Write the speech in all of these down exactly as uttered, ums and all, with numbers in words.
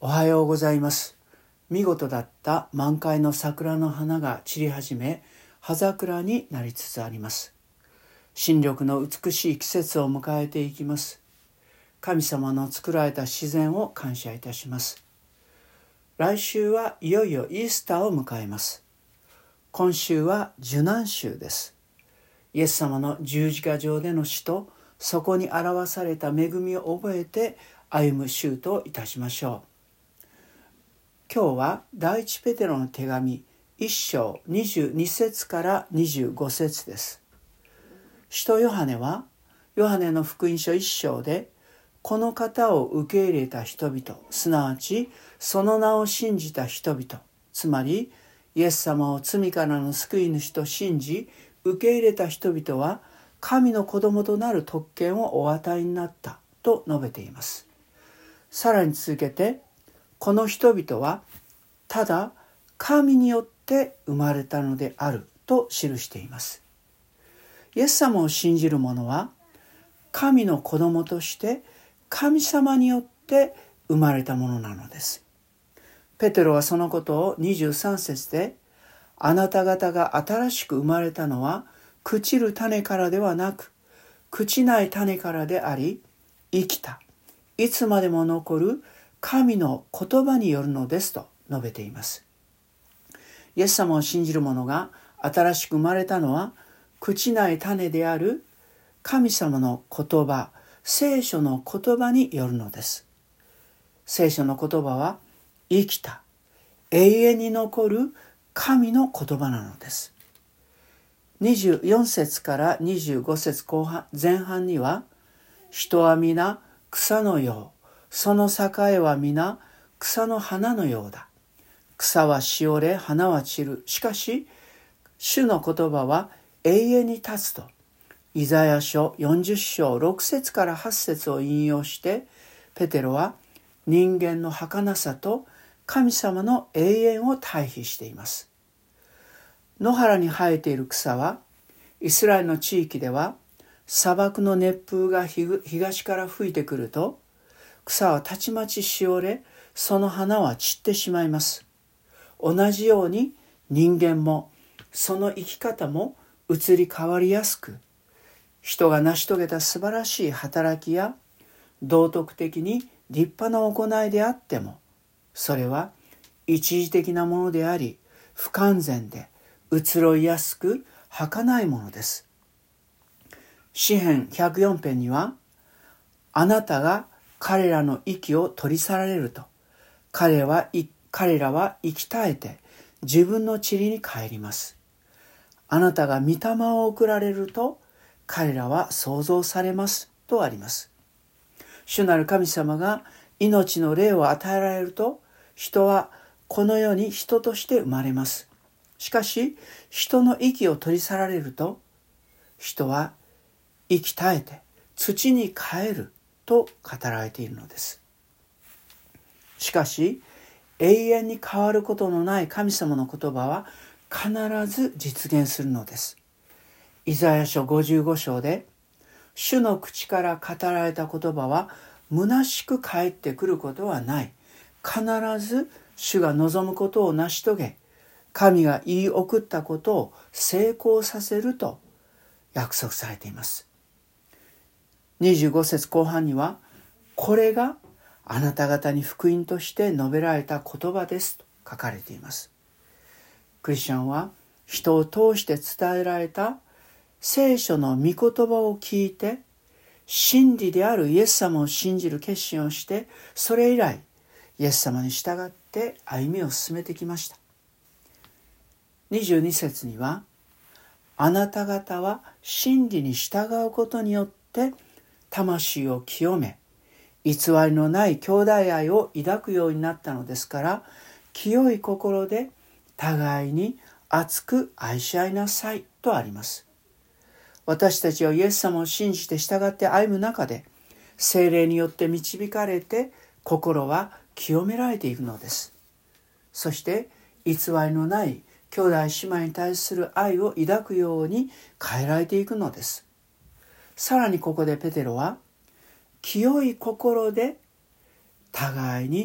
おはようございます。見事だった満開の桜の花が散り始め、葉桜になりつつあります。新緑の美しい季節を迎えていきます。神様の作られた自然を感謝いたします。来週はいよいよイースターを迎えます。今週は受難週です。イエス様の十字架上での死と、そこに表された恵みを覚えて歩む週といたしましょう。今日は第一ペテロの手紙いっ章にじゅうに節からにじゅうご節です。使徒ヨハネはヨハネの福音書いっ章で、この方を受け入れた人々、すなわちその名を信じた人々、つまりイエス様を罪からの救い主と信じ受け入れた人々は神の子供となる特権をお与えになったと述べています。さらに続けて、この人々はただ神によって生まれたのであると記しています。イエス様を信じる者は神の子供として神様によって生まれたものなのです。ペテロはそのことをにじゅうさん節で、あなた方が新しく生まれたのは朽ちる種からではなく、朽ちない種からであり、生きた、いつまでも残る神の言葉によるのですと述べています。イエス様を信じる者が新しく生まれたのは、朽ちない種である神様の言葉、聖書の言葉によるのです。聖書の言葉は生きた、永遠に残る神の言葉なのです。にじゅうよん節からにじゅうご節後半前半には、人は皆草のよう、その栄は皆草の花のようだ。草はしおれ、花は散る。しかし主の言葉は永遠に立つと、イザヤ書よんじゅう章ろく節からはち節を引用して、ペテロは人間の儚さと神様の永遠を対比しています。野原に生えている草は、イスラエルの地域では砂漠の熱風が東から吹いてくると、草はたちまちしおれ、その花は散ってしまいます。同じように人間もその生き方も移り変わりやすく、人が成し遂げた素晴らしい働きや道徳的に立派な行いであっても、それは一時的なものであり、不完全で移ろいやすく儚いものです。詩編ひゃくよん編には、あなたが彼らの息を取り去られると、彼は彼らは息絶えて自分の塵に帰ります。あなたが御霊を送られると、彼らは創造されますとあります。主なる神様が命の霊を与えられると、人はこの世に人として生まれます。しかし人の息を取り去られると、人は息絶えて土に帰ると語られているのです。しかし永遠に変わることのない神様の言葉は必ず実現するのです。イザヤ書ごじゅうご章で、主の口から語られた言葉は虚しく返ってくることはない。必ず主が望むことを成し遂げ、神が言い送ったことを成功させると約束されています。にじゅうご節後半には、これがあなた方に福音として述べられた言葉ですと書かれています。クリスチャンは人を通して伝えられた聖書の御言葉を聞いて、真理であるイエス様を信じる決心をして、それ以来イエス様に従って歩みを進めてきました。にじゅうに節には、あなた方は真理に従うことによって魂を清め、偽りのない兄弟愛を抱くようになったのですから、清い心で互いに熱く愛し合いなさいとあります。私たちはイエス様を信じて従って歩む中で、聖霊によって導かれて心は清められていくのです。そして偽りのない兄弟姉妹に対する愛を抱くように変えられていくのです。さらにここでペテロは、清い心で互いに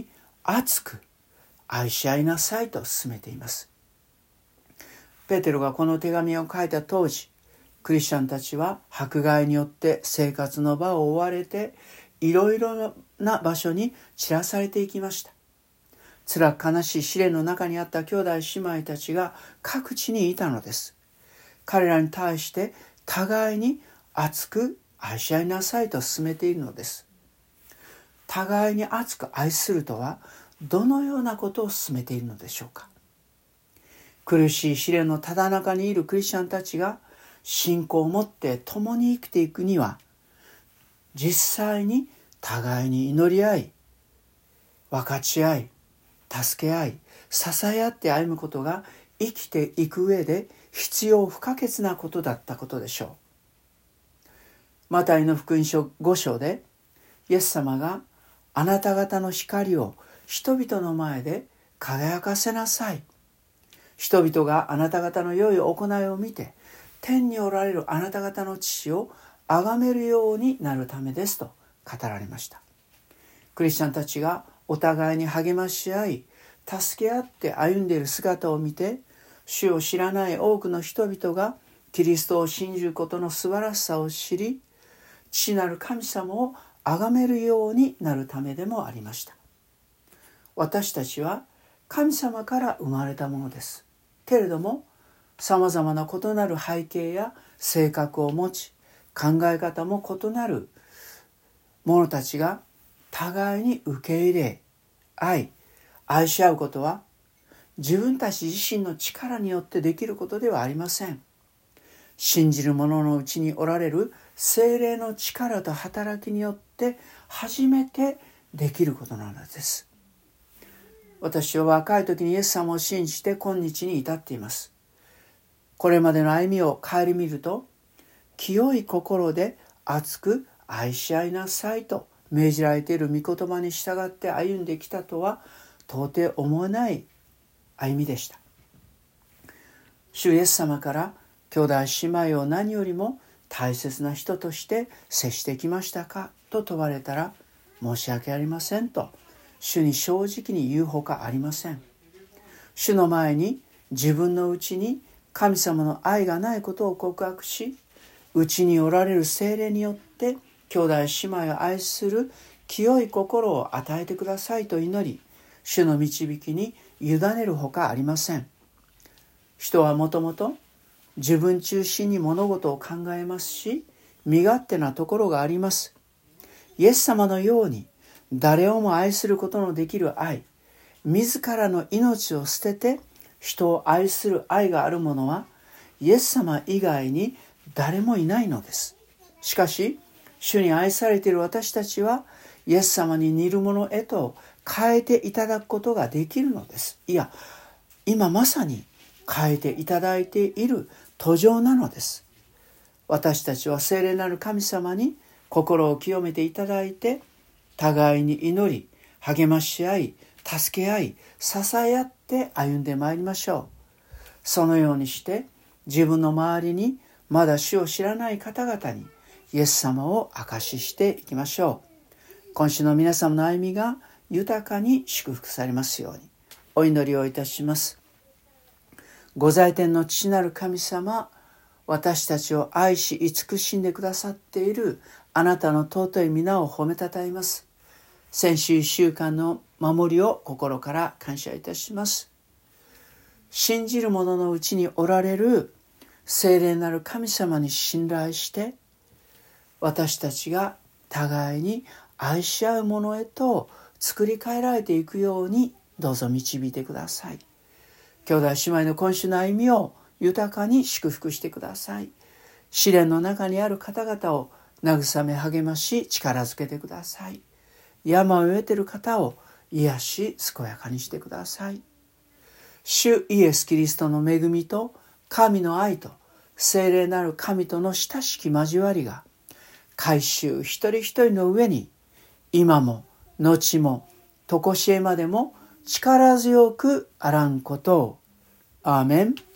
熱く愛し合いなさいと勧めています。ペテロがこの手紙を書いた当時、クリスチャンたちは迫害によって生活の場を追われて、いろいろな場所に散らされていきました。辛く悲しい試練の中にあった兄弟姉妹たちが各地にいたのです。彼らに対して互いに熱く愛し合いなさいと勧めているのです。互いに熱く愛するとはどのようなことを勧めているのでしょうか。苦しい試練のただ中にいるクリスチャンたちが信仰を持って共に生きていくには、実際に互いに祈り合い、分かち合い、助け合い、支え合って歩むことが生きていく上で必要不可欠なことだったことでしょう。マタイの福音書ご章で、イエス様があなた方の光を人々の前で輝かせなさい。人々があなた方の良い行いを見て、天におられるあなた方の父を崇めるようになるためですと語られました。クリスチャンたちがお互いに励まし合い、助け合って歩んでいる姿を見て、主を知らない多くの人々がキリストを信じることの素晴らしさを知り、父なる神様を崇めるようになるためでもありました。私たちは神様から生まれたものです。けれども、さまざまな異なる背景や性格を持ち、考え方も異なる者たちが互いに受け入れ、愛、愛し合うことは自分たち自身の力によってできることではありません。信じる者のうちにおられる聖霊の力と働きによって初めてできることなのです。私は若い時にイエス様を信じて今日に至っています。これまでの歩みを顧みると、清い心で熱く愛し合いなさいと命じられている御言葉に従って歩んできたとは到底思えない歩みでした。主イエス様から兄弟姉妹を何よりも大切な人として接してきましたかと問われたら、申し訳ありませんと主に正直に言うほかありません。主の前に自分のうちに神様の愛がないことを告白し、うちにおられる聖霊によって兄弟姉妹を愛する清い心を与えてくださいと祈り、主の導きに委ねるほかありません。人はもともと自分中心に物事を考えますし、身勝手なところがあります。イエス様のように誰をも愛することのできる愛、自らの命を捨てて人を愛する愛がある者はイエス様以外に誰もいないのです。しかし、主に愛されている私たちはイエス様に似るものへと変えていただくことができるのです。いや、今まさに変えていただいている途上なのです。私たちは聖霊なる神様に心を清めていただいて、互いに祈り、励まし合い、助け合い、支え合って歩んでまいりましょう。そのようにして自分の周りにまだ主を知らない方々にイエス様を証ししていきましょう。今週の皆様の歩みが豊かに祝福されますようにお祈りをいたします。ご在天の父なる神様、私たちを愛し慈しんでくださっているあなたの尊い皆を褒めたたえます。先週いっしゅうかんの守りを心から感謝いたします。信じる者のうちにおられる聖霊なる神様に信頼して、私たちが互いに愛し合うものへと作り変えられていくようにどうぞ導いてください。兄弟姉妹の今週の歩みを豊かに祝福してください。試練の中にある方々を慰め励まし力づけてください。病を得ている方を癒し健やかにしてください。主イエスキリストの恵みと神の愛と聖霊なる神との親しき交わりが改宗一人一人の上に今も後も常しえまでも力強くあらんことを。アーメン。